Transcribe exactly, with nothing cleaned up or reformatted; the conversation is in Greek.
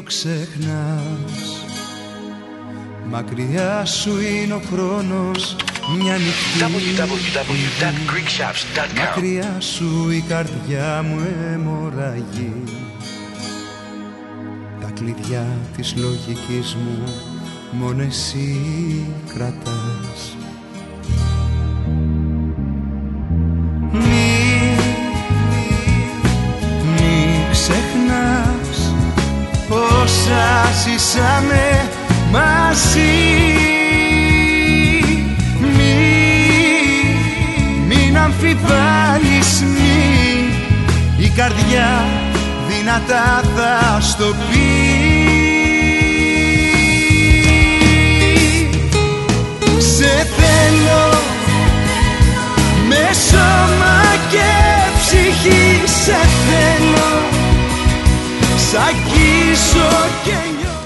ξεχνάς. Μακριά σου είναι ο χρόνος, μια νυχτή. double-u double-u double-u dot greek shops dot com. Μακριά σου η καρδιά μου αιμορραγεί. Τα κλειδιά της λογικής μου μόνο εσύ κρατάς. Μη, μη ξεχνάς όσα ζήσαμε μαζί. Μη, μην αμφιβάλλεις, μη, η καρδιά δυνατά θα στο πει. Σε θέλω με σώμα και ψυχή, σε θέλω, σ' αγγίζω και νιώθω.